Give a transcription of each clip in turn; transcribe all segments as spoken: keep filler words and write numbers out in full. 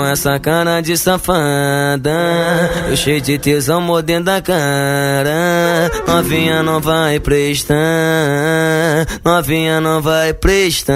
essa cara de safada, eu cheio de tesão mordendo da cara. Novinha não vai prestar, novinha não vai prestar.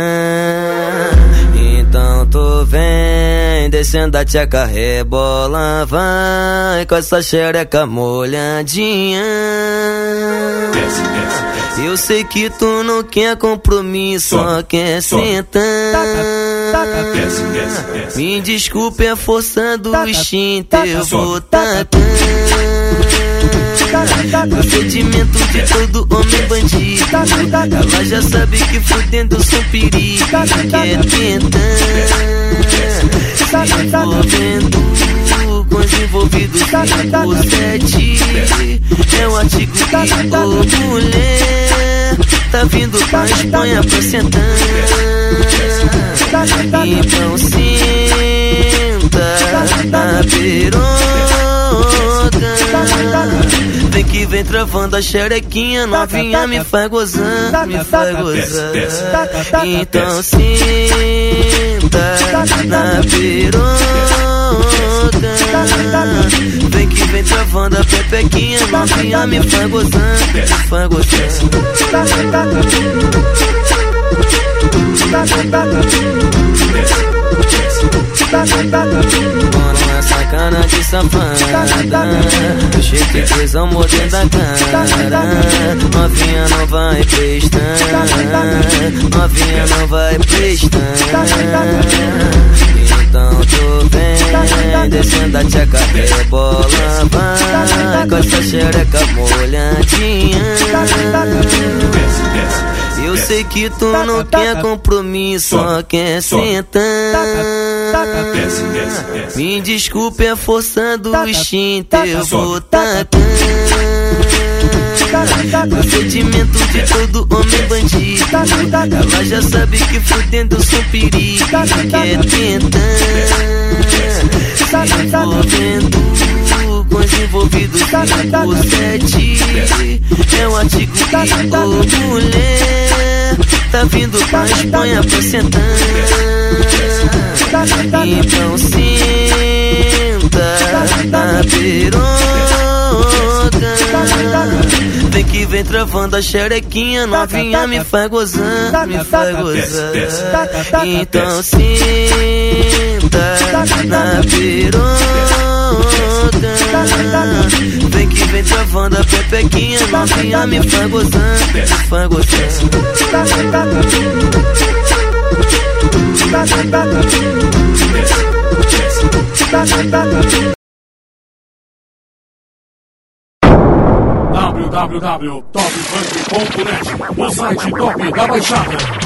Então tu vem descendo a tcheca, rebola, vai com essa xereca molhadinha. Desce, desce. Eu sei que tu não quer compromisso, só quer sentar. Desce, desce, desce. Me desculpe a força do instinto, eu vou tacar. Procedimento de todo homem bandido, ela já sabe que fudendo eu sou perigo. Quer tentar, envolvendo com os envolvidos. O sete é o artigo que ô mulher tá vindo pra Espanha pra sentar. Então senta na piroca, vem que vem travando a xerequinha, novinha me faz gozar, me faz gozar. Então senta na piroca, vem que vem travando a pepequinha, novinha me faz gozar, me faz gozar. Mano, essa cara de safada, eu cheio de tesão mordendo da cara. Novinha não vai prestar, novinha não vai prestar. Então tu vem descendo a tcheca, rebola, vai com essa xereca molhadinha. Eu sei que tu não quer compromisso, só quer sentar. Me desculpe a força do instinto, eu vou tacar. Procedimento de todo homem bandido, ela já sabe que fudendo eu sou perigo. Quer tentar, envolvendo com os envolvidos. O sete é o artigo que ô mulher tá vindo pra Espanha pra sentar. Então senta na piroca, vem que vem travando a xerequinha, novinha me faz gozar, me faz gozar. Então senta na piroca, vem que vem travando a pepequinha, novinha me faz gozar, me faz gozar. w w w ponto top funk ponto net, o site top da Baixada.